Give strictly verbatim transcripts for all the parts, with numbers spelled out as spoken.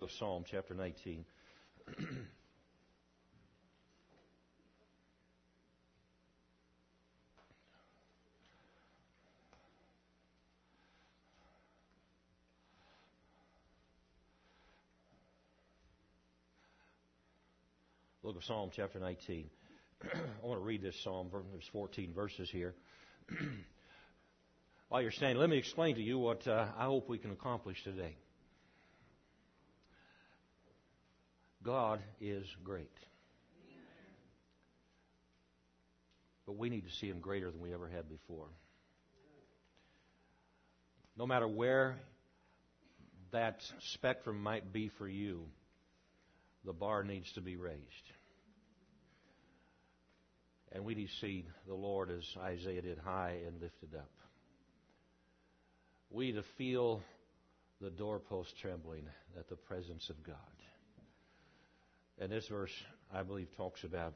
of Psalm chapter nineteen. Book of Psalm chapter nineteen. I want to read this psalm. There's fourteen verses here. While you're standing, let me explain to you what uh, I hope we can accomplish today. God is great. But we need to see Him greater than we ever had before. No matter where that spectrum might be for you, the bar needs to be raised. And we need to see the Lord, as Isaiah did, high and lifted up. We need to feel the doorpost trembling at the presence of God. And this verse, I believe, talks about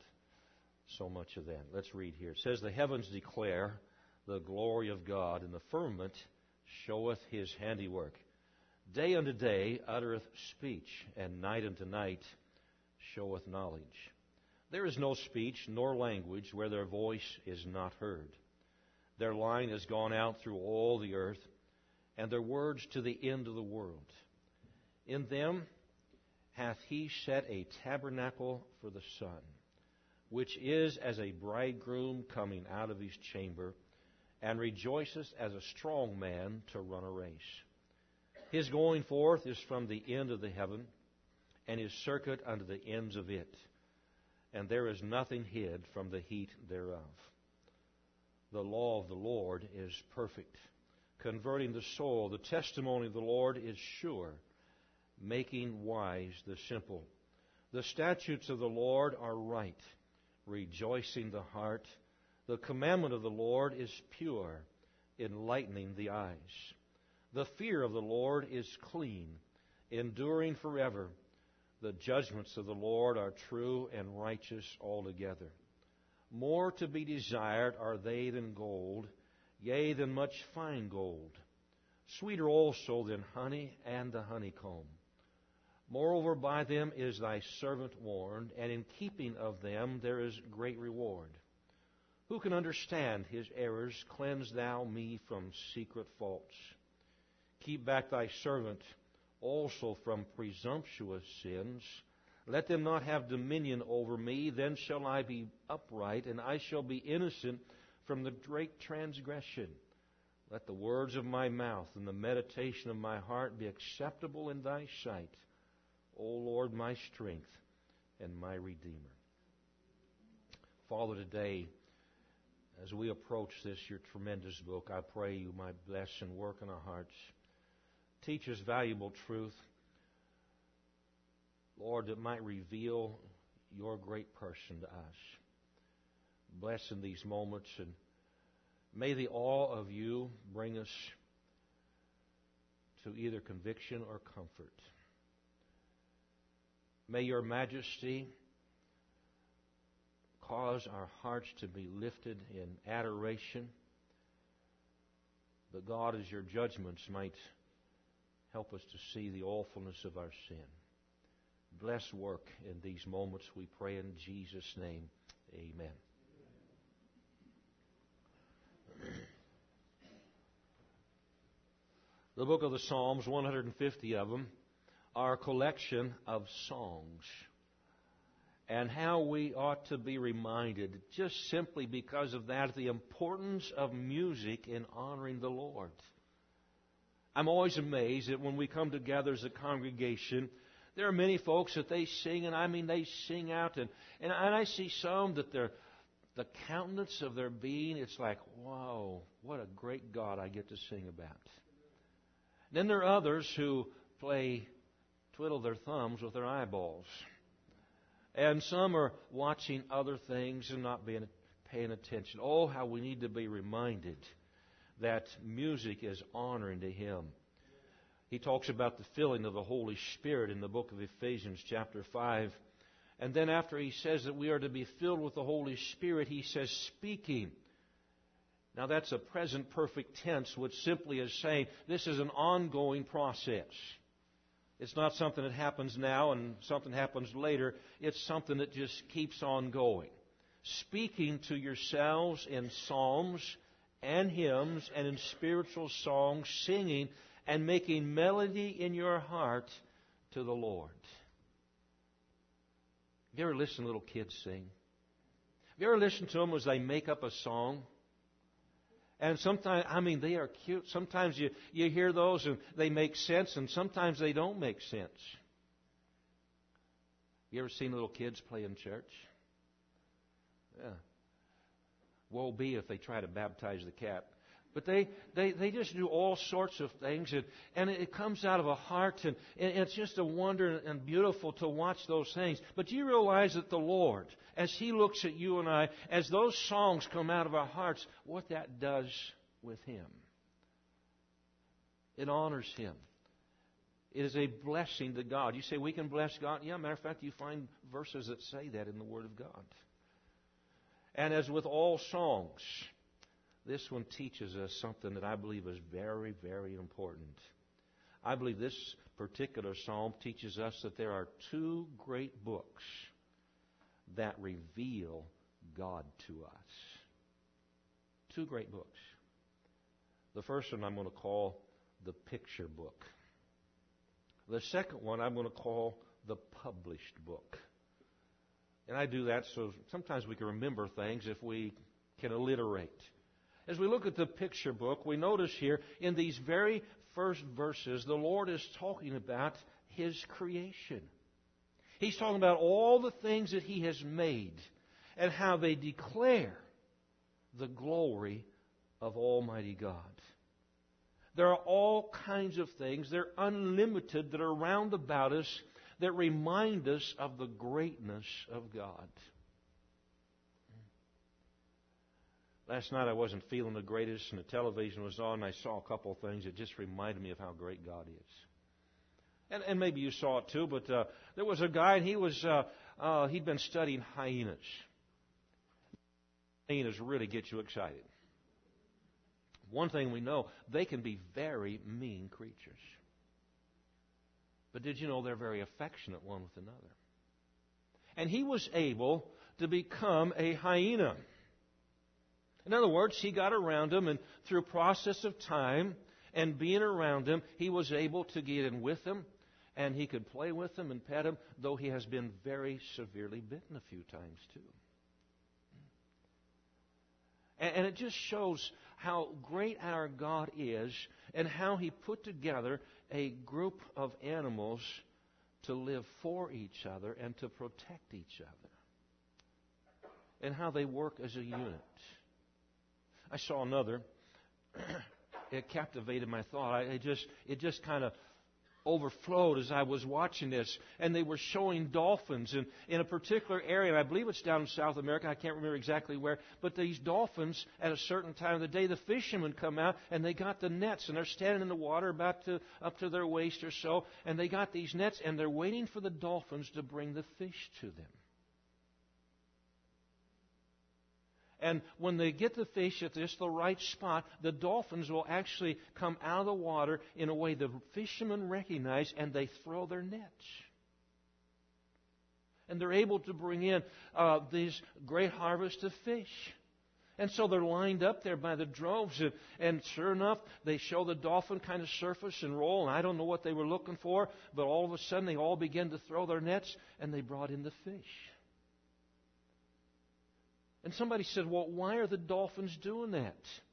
so much of that. Let's read here. It says, "The heavens declare the glory of God, and the firmament showeth His handiwork. Day unto day uttereth speech, and night unto night showeth knowledge. There is no speech nor language where their voice is not heard. Their line has gone out through all the earth, and their words to the end of the world. In them hath He set a tabernacle for the sun, which is as a bridegroom coming out of his chamber, and rejoiceth as a strong man to run a race. His going forth is from the end of the heaven, and His circuit unto the ends of it. And there is nothing hid from the heat thereof. The law of the Lord is perfect, converting the soul. The testimony of the Lord is sure, making wise the simple. The statutes of the Lord are right, rejoicing the heart. The commandment of the Lord is pure, enlightening the eyes. The fear of the Lord is clean, enduring forever. The judgments of the Lord are true and righteous altogether. More to be desired are they than gold, yea, than much fine gold. Sweeter also than honey and the honeycomb. Moreover, by them is thy servant warned, and in keeping of them there is great reward. Who can understand his errors? Cleanse thou me from secret faults. Keep back thy servant also from presumptuous sins. Let them not have dominion over me. Then shall I be upright, and I shall be innocent from the great transgression. Let the words of my mouth and the meditation of my heart be acceptable in thy sight, O Lord, my strength and my Redeemer." Father, today, as we approach this, your tremendous book, I pray you might bless and work in our hearts. Teach us valuable truth, Lord, that might reveal your great person to us. Bless in these moments, and may the awe of you bring us to either conviction or comfort. May your majesty cause our hearts to be lifted in adoration. But God, as your judgments might help us to see the awfulness of our sin. Bless work in these moments, we pray in Jesus' name. Amen. The book of the Psalms, one hundred fifty of them, are a collection of songs. And how we ought to be reminded, just simply because of that, the importance of music in honoring the Lord. I'm always amazed that when we come together as a congregation, there are many folks that they sing, and I mean they sing out, and, and I see some that they're, the countenance of their being, it's like, wow, what a great God I get to sing about. Then there are others who play, twiddle their thumbs with their eyeballs. And some are watching other things and not being paying attention. Oh, how we need to be reminded that music is honoring to Him. He talks about the filling of the Holy Spirit in the book of Ephesians chapter five. And then after he says that we are to be filled with the Holy Spirit, he says speaking. Now that's a present perfect tense, which simply is saying this is an ongoing process. It's not something that happens now and something happens later. It's something that just keeps on going. Speaking to yourselves in psalms and hymns and in spiritual songs, singing and making melody in your heart to the Lord. Have you ever listened to little kids sing? Have you ever listened to them as they make up a song? And sometimes, I mean, they are cute. Sometimes you, you hear those and they make sense, and sometimes they don't make sense. You ever seen little kids play in church? Yeah. Woe be if they try to baptize the cat. But they, they, they just do all sorts of things, and, and it comes out of a heart, and, and it's just a wonder and beautiful to watch those things. But do you realize that the Lord, as He looks at you and I, as those songs come out of our hearts, what that does with Him? It honors Him. It is a blessing to God. You say, we can bless God? Yeah, matter of fact, you find verses that say that in the Word of God. And as with all songs, this one teaches us something that I believe is very, very important. I believe this particular psalm teaches us that there are two great books that reveal God to us. Two great books. The first one I'm going to call the picture book. The second one I'm going to call the published book. And I do that so sometimes we can remember things if we can alliterate. As we look at the picture book, we notice here in these very first verses, the Lord is talking about His creation. He's talking about all the things that He has made and how they declare the glory of Almighty God. There are all kinds of things, they're unlimited, that are round about us that remind us of the greatness of God. Last night I wasn't feeling the greatest, and the television was on, and I saw a couple of things that just reminded me of how great God is. And, and maybe you saw it too, but uh, there was a guy, and he was uh, uh, he'd been studying hyenas. Hyenas really get you excited. One thing we know, they can be very mean creatures. But did you know they're very affectionate one with another? And he was able to become a hyena. In other words, he got around them, and through a process of time and being around them, he was able to get in with them, and he could play with them and pet them, though he has been very severely bitten a few times too. And, and it just shows how great our God is and how He put together a group of animals to live for each other and to protect each other, and how they work as a unit. I saw another. It captivated my thought. I, it just, it just kind of overflowed as I was watching this. And they were showing dolphins in, in a particular area. And I believe it's down in South America. I can't remember exactly where. But these dolphins, at a certain time of the day, the fishermen come out and they got the nets. And they're standing in the water about to, up to their waist or so. And they got these nets and they're waiting for the dolphins to bring the fish to them. And when they get the fish at just the right spot, the dolphins will actually come out of the water in a way the fishermen recognize, and they throw their nets. And they're able to bring in uh, these great harvests of fish. And so they're lined up there by the droves, and, and sure enough, they show the dolphin kind of surface and roll, and I don't know what they were looking for, but all of a sudden they all began to throw their nets, and they brought in the fish. And somebody said, well, why are the dolphins doing that?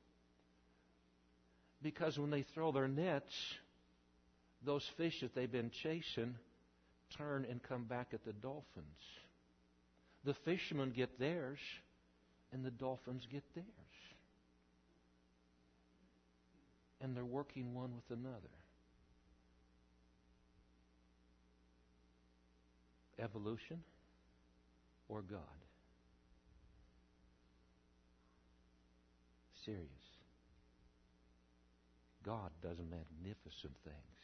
Because when they throw their nets, those fish that they've been chasing turn and come back at the dolphins. The fishermen get theirs, and the dolphins get theirs. And they're working one with another. Evolution or God? Serious. God does magnificent things.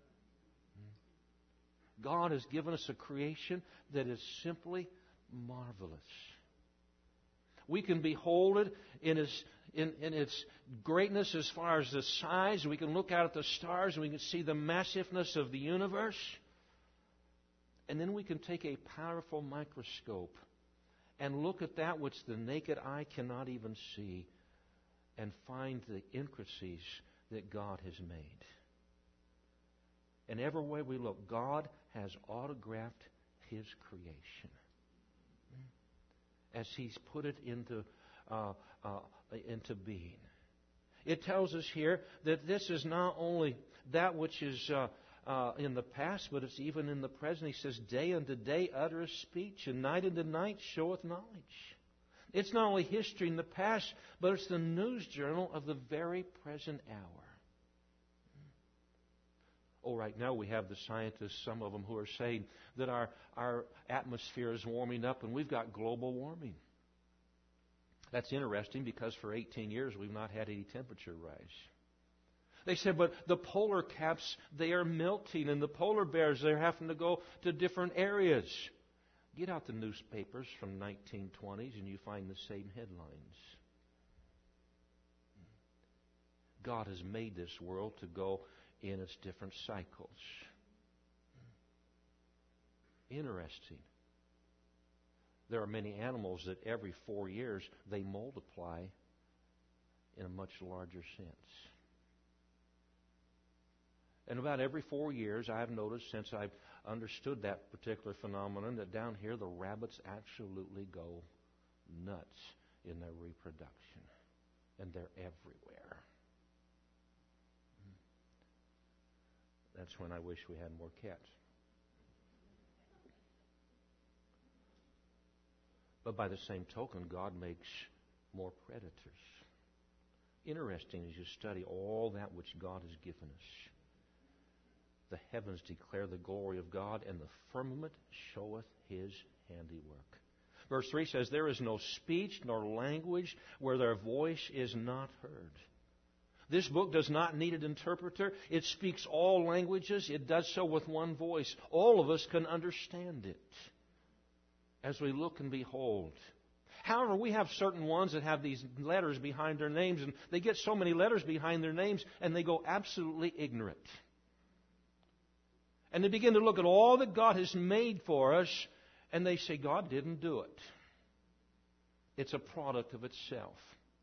God has given us a creation that is simply marvelous. We can behold it in its, in, in its greatness as far as the size. We can look out at the stars and we can see the massiveness of the universe. And then we can take a powerful microscope and look at that which the naked eye cannot even see and find the intricacies that God has made. And every way we look, God has autographed His creation as He's put it into uh, uh, into being. It tells us here that this is not only that which is uh, uh, in the past, but it's even in the present. He says, day unto day uttereth speech, and night unto night showeth knowledge. It's not only history in the past, but it's the news journal of the very present hour. Oh, right now we have the scientists, some of them, who are saying that our, our atmosphere is warming up and we've got global warming. That's interesting because for eighteen years we've not had any temperature rise. They said, but the polar caps, they are melting, and the polar bears, they're having to go to different areas. Get out the newspapers from nineteen twenties and you find the same headlines. God has made this world to go in its different cycles. Interesting. There are many animals that every four years they multiply in a much larger sense. And about every four years, I've noticed since I've understood that particular phenomenon that down here the rabbits absolutely go nuts in their reproduction. And they're everywhere. That's when I wish we had more cats. But by the same token, God makes more predators. Interesting as you study all that which God has given us. The heavens declare the glory of God, and the firmament showeth His handiwork. Verse three says, there is no speech nor language where their voice is not heard. This book does not need an interpreter. It speaks all languages. It does so with one voice. All of us can understand it as we look and behold. However, we have certain ones that have these letters behind their names, and they get so many letters behind their names, and they go absolutely ignorant. And they begin to look at all that God has made for us, and they say, God didn't do it. It's a product of itself.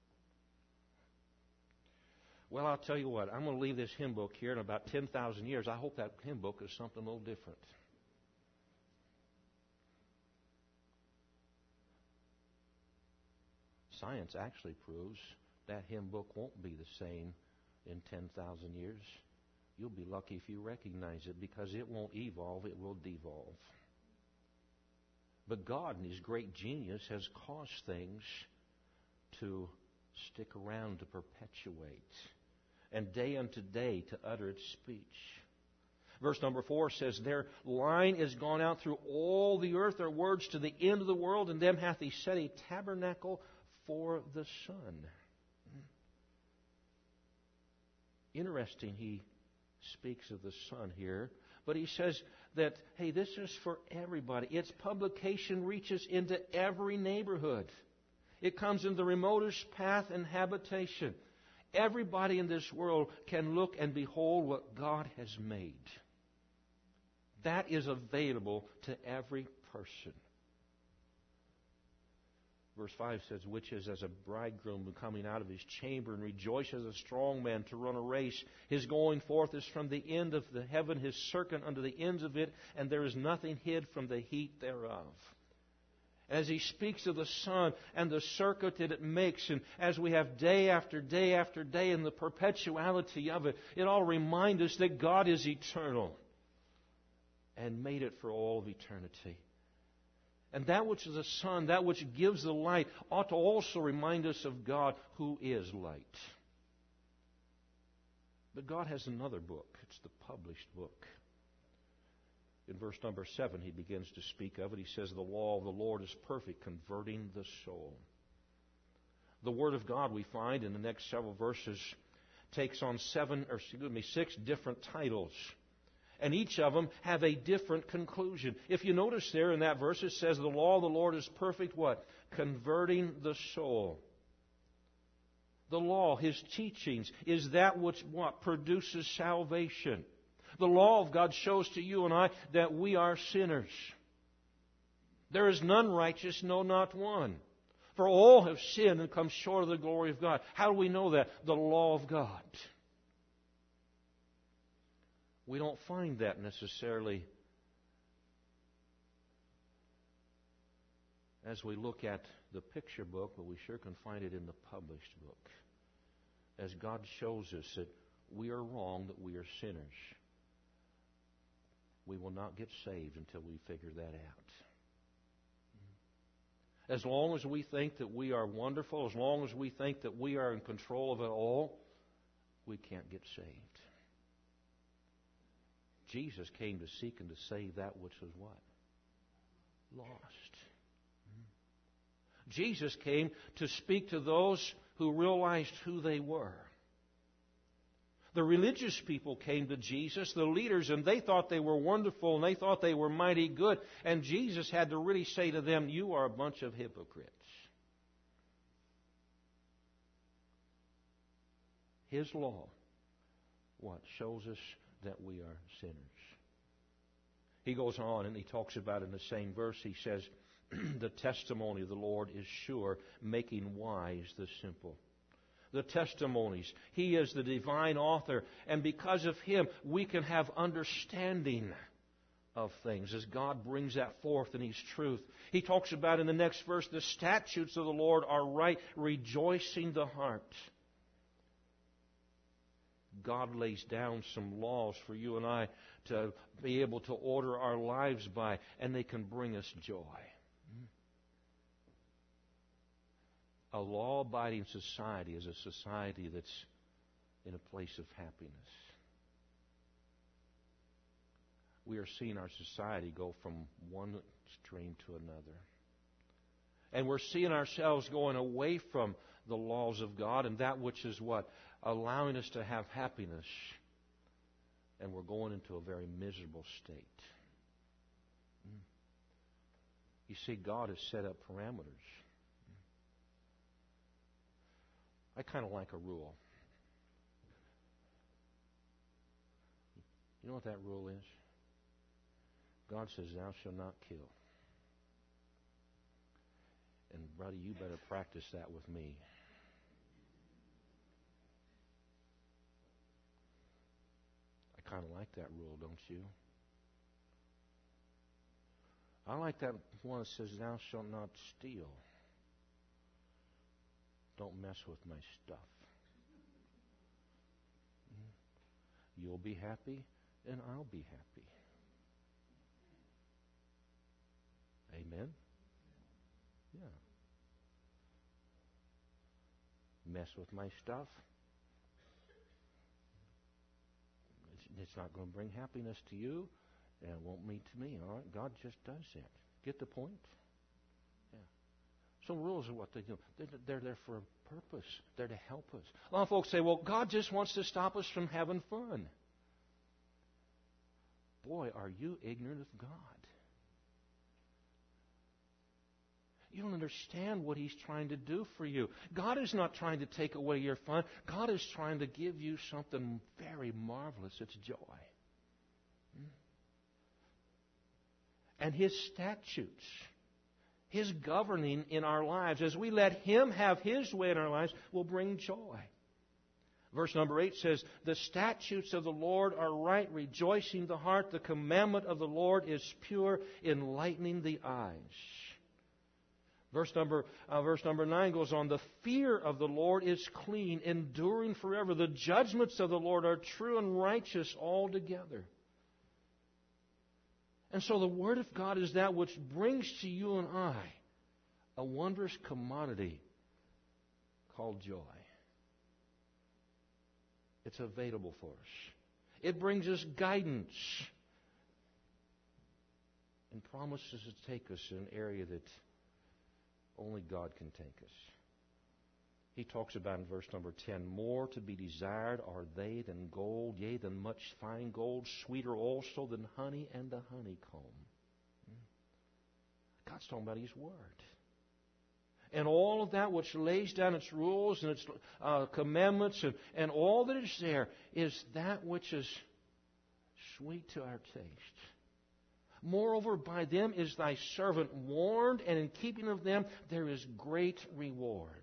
Well, I'll tell you what, I'm going to leave this hymn book here in about ten thousand years. I hope that hymn book is something a little different. Science actually proves that hymn book won't be the same in ten thousand years. You'll be lucky if you recognize it, because it won't evolve, it will devolve. But God, in His great genius, has caused things to stick around, to perpetuate, and day unto day to utter its speech. Verse number four says, their line is gone out through all the earth, their words to the end of the world, and them hath He set a tabernacle for the sun. Interesting, He speaks of the sun here, but He says that, hey, this is for everybody. Its publication reaches into every neighborhood. It comes in the remotest path and habitation. Everybody in this world can look and behold what God has made. That is available to every person. Verse five says, which is as a bridegroom coming out of his chamber, and rejoices as a strong man to run a race. His going forth is from the end of the heaven, his circuit unto the ends of it, and there is nothing hid from the heat thereof. As he speaks of the sun and the circuit that it makes, and as we have day after day after day and the perpetuality of it, it all reminds us that God is eternal and made it for all of eternity. And that which is the sun, that which gives the light, ought to also remind us of God who is light. But God has another book. It's the published book. In verse number seven, He begins to speak of it. He says, the law of the Lord is perfect, converting the soul. The Word of God, we find in the next several verses, takes on seven, or excuse me, six different titles. And each of them have a different conclusion. If you notice there in that verse, it says, the law of the Lord is perfect, what? Converting the soul. The law, His teachings, is that which what? Produces salvation. The law of God shows to you and I that we are sinners. There is none righteous, no, not one. For all have sinned and come short of the glory of God. How do we know that? The law of God. We don't find that necessarily as we look at the picture book, but we sure can find it in the published book. As God shows us that we are wrong, that we are sinners. We will not get saved until we figure that out. As long as we think that we are wonderful, as long as we think that we are in control of it all, we can't get saved. Jesus came to seek and to save that which was what? Lost. Jesus came to speak to those who realized who they were. The religious people came to Jesus, the leaders, and they thought they were wonderful and they thought they were mighty good. And Jesus had to really say to them, you are a bunch of hypocrites. His law, what? Shows us that we are sinners. He goes on and he talks about in the same verse, he says, the testimony of the Lord is sure, making wise the simple. The testimonies. He is the divine author, and because of Him, we can have understanding of things as God brings that forth in His truth. He talks about in the next verse, the statutes of the Lord are right, rejoicing the heart. God lays down some laws for you and I to be able to order our lives by, and they can bring us joy. A law-abiding society is a society that's in a place of happiness. We are seeing our society go from one extreme to another. And we're seeing ourselves going away from the laws of God and that which is what? Allowing us to have happiness. And we're going into a very miserable state. You see, God has set up parameters. I kind of like a rule. You know what that rule is? God says, thou shalt not kill. And brother, you better practice that with me. I kind of like that rule, don't you? I like that one that says, thou shalt not steal. Don't mess with my stuff. You'll be happy, and I'll be happy. Amen? Yeah. Mess with my stuff. It's, it's not going to bring happiness to you, and it won't mean to me. All right? God just does that. Get the point? So rules are what they do. They're, they're there for a purpose. They're to help us. A lot of folks say, well, God just wants to stop us from having fun. Boy, are you ignorant of God. You don't understand what He's trying to do for you. God is not trying to take away your fun. God is trying to give you something very marvelous. It's joy. And His statutes, His governing in our lives, as we let Him have His way in our lives, will bring joy. Verse number eight says, the statutes of the Lord are right, rejoicing the heart. The commandment of the Lord is pure, enlightening the eyes. Verse number, uh, verse number nine goes on, the fear of the Lord is clean, enduring forever. The judgments of the Lord are true and righteous altogether. And so the Word of God is that which brings to you and I a wondrous commodity called joy. It's available for us. It brings us guidance and promises to take us in an area that only God can take us. He talks about in verse number ten, more to be desired are they than gold, yea, than much fine gold, sweeter also than honey and the honeycomb. God's talking about His Word. And all of that which lays down its rules and its uh, commandments and, and all that is there is that which is sweet to our taste. Moreover, by them is thy servant warned, and in keeping of them there is great reward.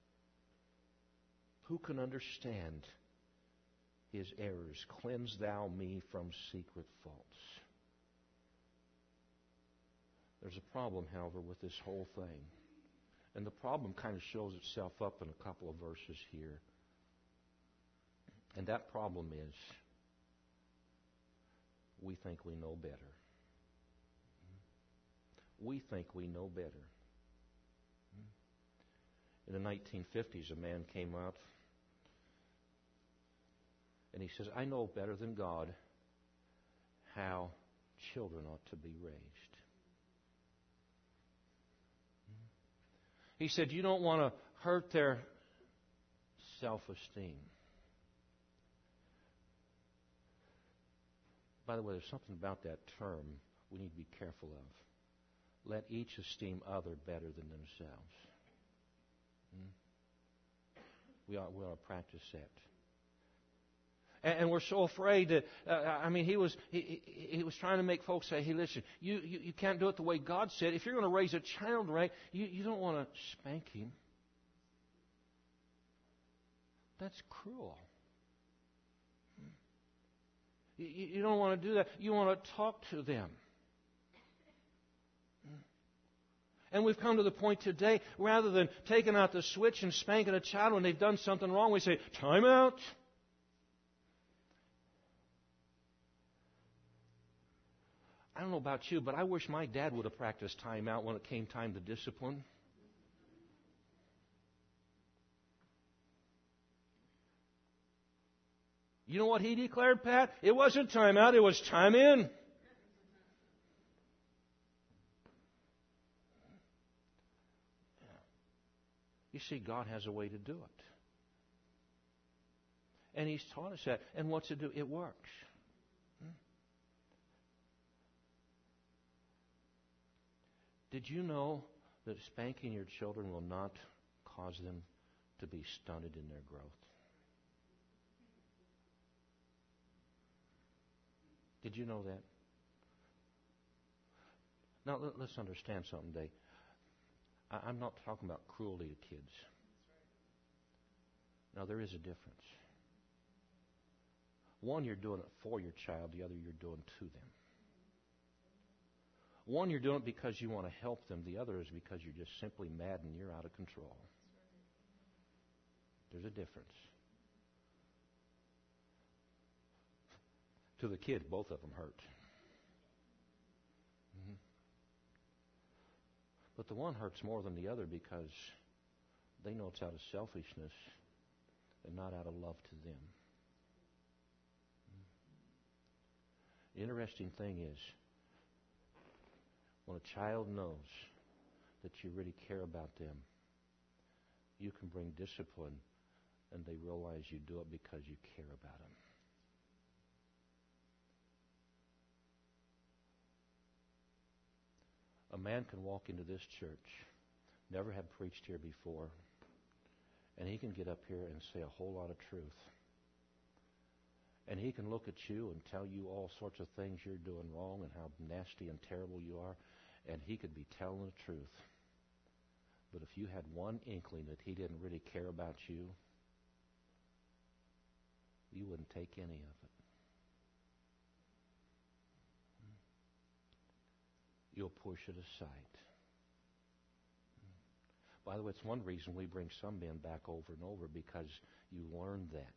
Who can understand his errors? Cleanse thou me from secret faults. There's a problem, however, with this whole thing. And the problem kind of shows itself up in a couple of verses here. And that problem is we think we know better. We think we know better. In the nineteen fifties, a man came out and he says, I know better than God how children ought to be raised. He said, you don't want to hurt their self-esteem. By the way, there's something about that term we need to be careful of. Let each esteem other better than themselves. Hmm? We ought, we ought to practice that. And, and we're so afraid that, uh, I mean, he was he, he was trying to make folks say, hey, listen, you, you, you can't do it the way God said. If you're going to raise a child right, you, you don't want to spank him. That's cruel. You, you don't want to do that. You want to talk to them. And we've come to the point today, rather than taking out the switch and spanking a child when they've done something wrong, we say, time out. I don't know about you, but I wish my dad would have practiced time out when it came time to discipline. You know what he declared, Pat? It wasn't time out, it was time in. You see, God has a way to do it. And He's taught us that. And what's it do? It works. Hmm? Did you know that spanking your children will not cause them to be stunted in their growth? Did you know that? Now, let's understand something today. I'm not talking about cruelty to kids. Now, there is a difference. One, you're doing it for your child. The other, you're doing to them. One, you're doing it because you want to help them. The other is because you're just simply mad and you're out of control. There's a difference. To the kid, both of them hurt. Mm-hmm. But the one hurts more than the other because they know it's out of selfishness and not out of love to them. The interesting thing is, when a child knows that you really care about them, you can bring discipline and they realize you do it because you care about them. A man can walk into this church, never have preached here before, and he can get up here and say a whole lot of truth. And he can look at you and tell you all sorts of things you're doing wrong and how nasty and terrible you are, and he could be telling the truth. But if you had one inkling that he didn't really care about you, you wouldn't take any of it. You'll push it aside. By the way, it's one reason we bring some men back over and over, because you learned that.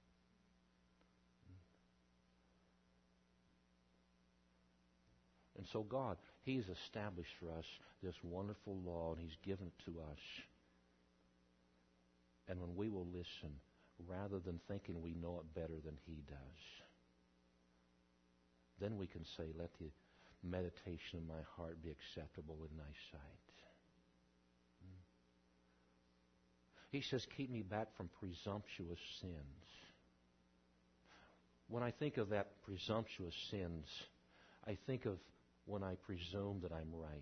And so God, He's established for us this wonderful law, and He's given it to us. And when we will listen, rather than thinking we know it better than He does, then we can say, let the meditation of my heart be acceptable in Thy sight. He says, keep me back from presumptuous sins. When I think of that presumptuous sins, I think of when I presume that I'm right.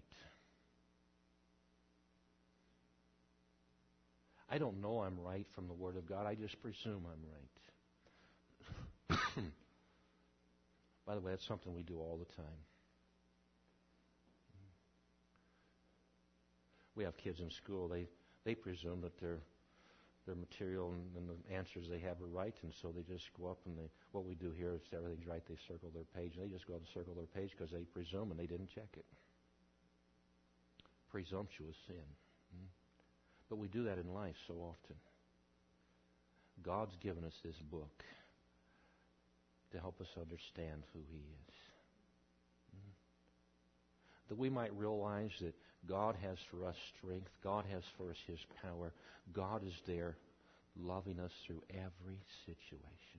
I don't know I'm right from the Word of God. I just presume I'm right. By the way, that's something we do all the time. We have kids in school. They they presume that their their material and, and the answers they have are right, and so they just go up and they. What we do here is everything's right. They circle their page, and they just go up and circle their page because they presume and they didn't check it. Presumptuous sin. Hmm? But we do that in life so often. God's given us this book to help us understand who He is. That we might realize that God has for us strength. God has for us His power. God is there loving us through every situation.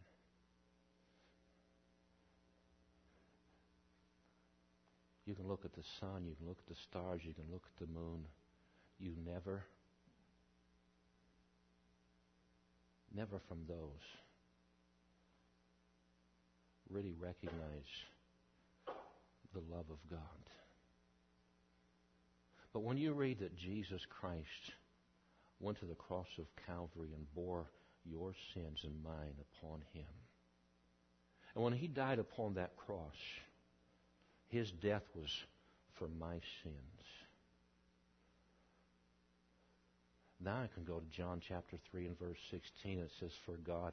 You can look at the sun. You can look at the stars. You can look at the moon. You never Never from those really recognize the love of God. But when you read that Jesus Christ went to the cross of Calvary and bore your sins and mine upon Him, and when He died upon that cross, His death was for my sins. Now I can go to John chapter three and verse sixteen. It says, for God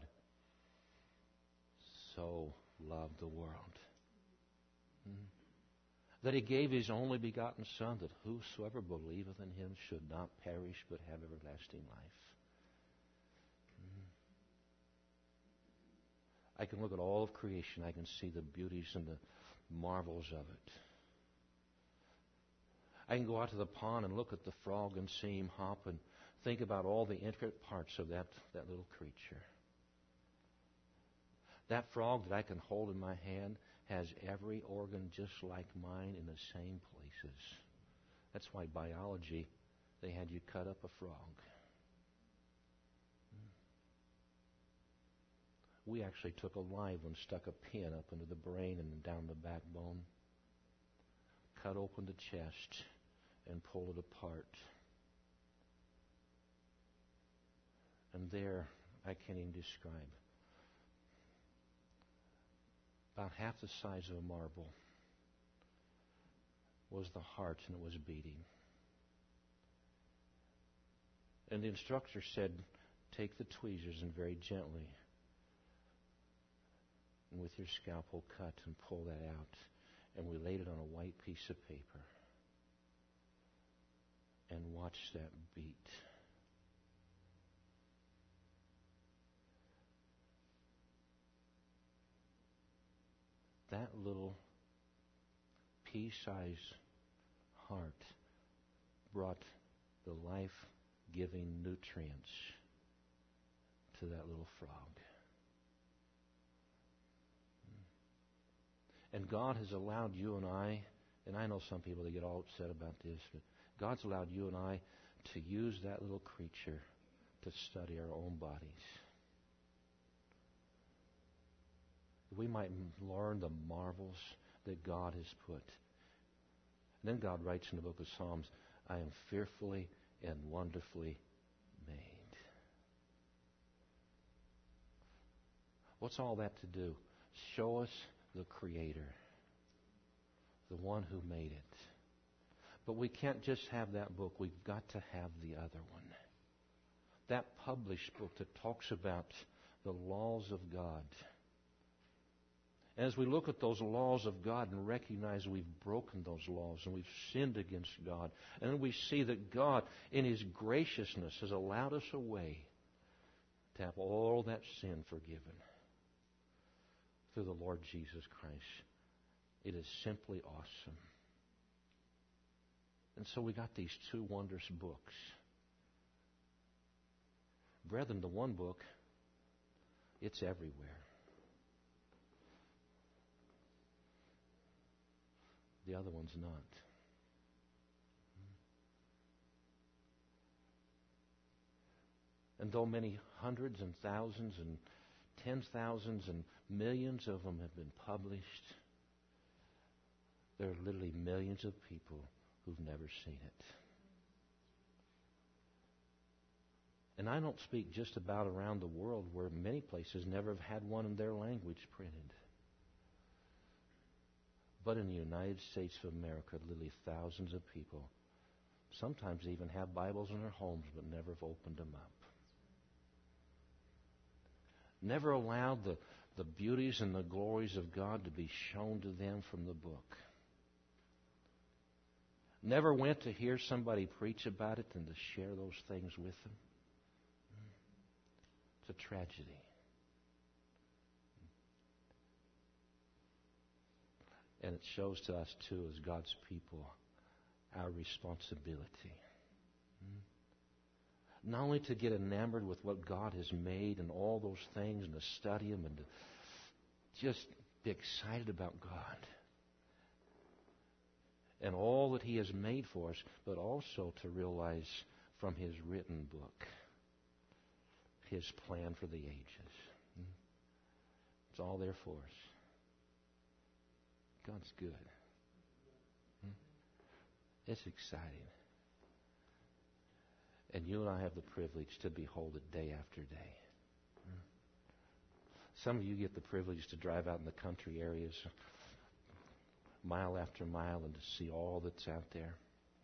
so loved the world, hmm, that He gave His only begotten Son, that whosoever believeth in Him should not perish but have everlasting life. Hmm. I can look at all of creation. I can see the beauties and the marvels of it. I can go out to the pond and look at the frog and see him hop and think about all the intricate parts of that, that little creature. That frog that I can hold in my hand has every organ just like mine in the same places. That's why biology, they had you cut up a frog. We actually took a live one, stuck a pin up into the brain and down the backbone, cut open the chest, and pulled it apart. And there, I can't even describe, about half the size of a marble was the heart, and it was beating. And the instructor said, take the tweezers and very gently, and with your scalpel, cut and pull that out. And we laid it on a white piece of paper and watched that beat. That little pea-sized heart brought the life-giving nutrients to that little frog. And God has allowed you and I, and I know some people, they get all upset about this, but God's allowed you and I to use that little creature to study our own bodies. We might learn the marvels that God has put. And then God writes in the book of Psalms, I am fearfully and wonderfully made. What's all that to do? Show us the Creator, the one who made it. But we can't just have that book. We've got to have the other one. That published book that talks about the laws of God. As we look at those laws of God and recognize we've broken those laws and we've sinned against God, and then we see that God, in His graciousness, has allowed us a way to have all that sin forgiven through the Lord Jesus Christ. It is simply awesome. And so we got these two wondrous books. Brethren, the one book, it's everywhere. The other one's not. And though many hundreds and thousands and tens of thousands and millions of them have been published, there are literally millions of people who've never seen it. And I don't speak just about around the world where many places never have had one in their language printed. But in the United States of America, literally thousands of people sometimes even have Bibles in their homes but never have opened them up. Never allowed the, the beauties and the glories of God to be shown to them from the book. Never went to hear somebody preach about it and to share those things with them. It's a tragedy. And it shows to us, too, as God's people, our responsibility. Not only to get enamored with what God has made and all those things and to study them and to just be excited about God and all that He has made for us, but also to realize from His written book His plan for the ages. It's all there for us. God's good. It's exciting. And you and I have the privilege to behold it day after day. Some of you get the privilege to drive out in the country areas mile after mile and to see all that's out there.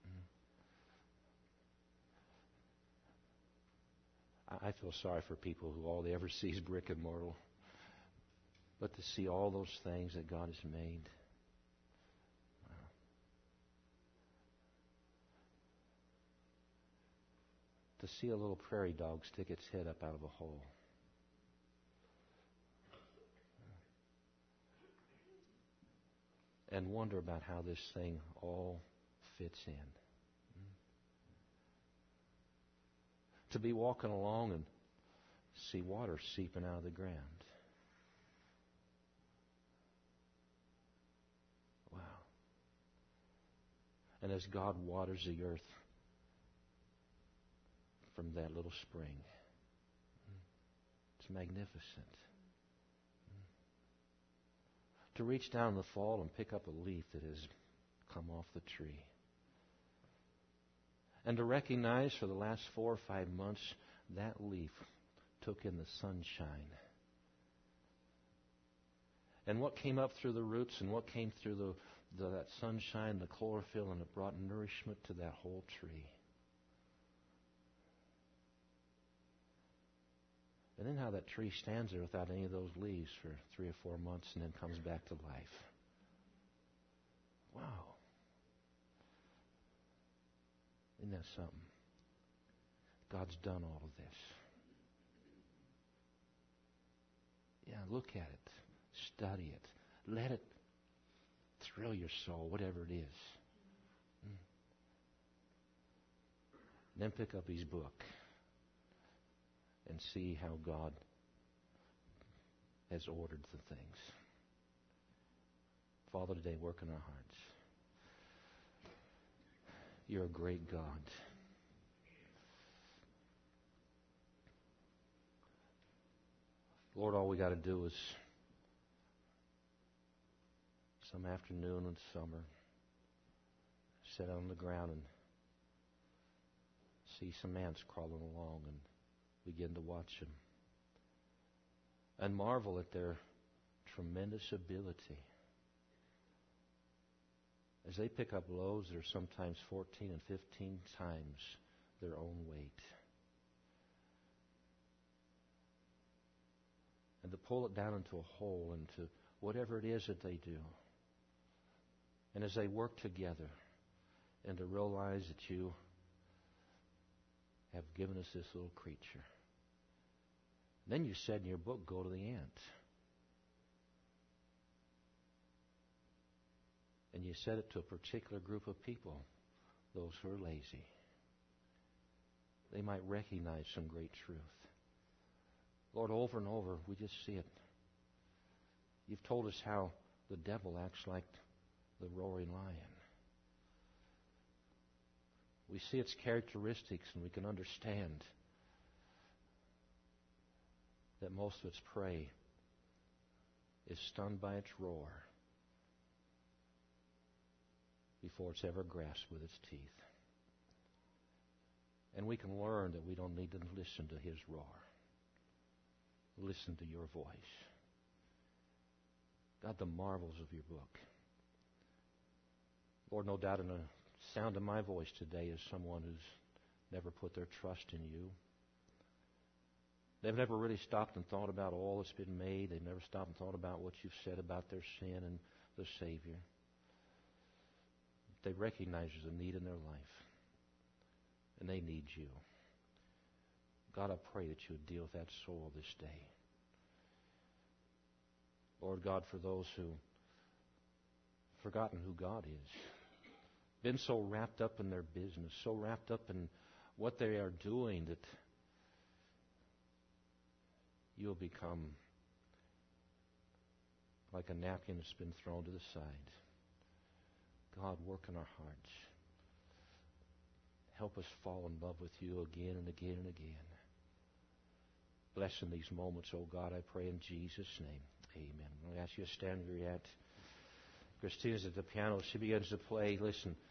I feel sorry for people who all they ever see is brick and mortar. But to see all those things that God has made. To see a little prairie dog stick its head up out of a hole. And wonder about how this thing all fits in. To be walking along and see water seeping out of the ground. Wow. And as God waters the earth from that little spring, it's magnificent. To reach down in the fall and pick up a leaf that has come off the tree. And to recognize for the last four or five months that leaf took in the sunshine. And what came up through the roots and what came through the, the that sunshine, the chlorophyll, and it brought nourishment to that whole tree. And then how that tree stands there without any of those leaves for three or four months and then comes back to life. Wow. Isn't that something? God's done all of this. Yeah, look at it. Study it. Let it thrill your soul, whatever it is. Mm. Then pick up His book and see how God has ordered the things. Father, today work in our hearts. You're a great God. Lord, all we got to do is some afternoon in summer sit on the ground and see some ants crawling along and begin to watch them and marvel at their tremendous ability. As they pick up loads that are sometimes fourteen and fifteen times their own weight. And to pull it down into a hole, into whatever it is that they do. And as they work together, and to realize that you have given us this little creature. Then you said in your book, go to the ant. And you said it to a particular group of people, those who are lazy. They might recognize some great truth. Lord, over and over, we just see it. You've told us how the devil acts like the roaring lion. We see its characteristics and we can understand that most of its prey is stunned by its roar before it's ever grasped with its teeth. And we can learn that we don't need to listen to his roar. Listen to your voice. God, the marvels of your book. Lord, no doubt in the sound of my voice today is someone who's never put their trust in you. They've never really stopped and thought about all that's been made. They've never stopped and thought about what you've said about their sin and the Savior. They recognize there's a need in their life. And they need you. God, I pray that you would deal with that soul this day. Lord God, for those who have forgotten who God is, been so wrapped up in their business, so wrapped up in what they are doing that you'll become like a napkin that's been thrown to the side. God, work in our hearts. Help us fall in love with you again and again and again. Bless in these moments, oh God, I pray in Jesus' name. Amen. I'm going to ask you to stand where you're at. Christina's at the piano. She begins to play. Listen.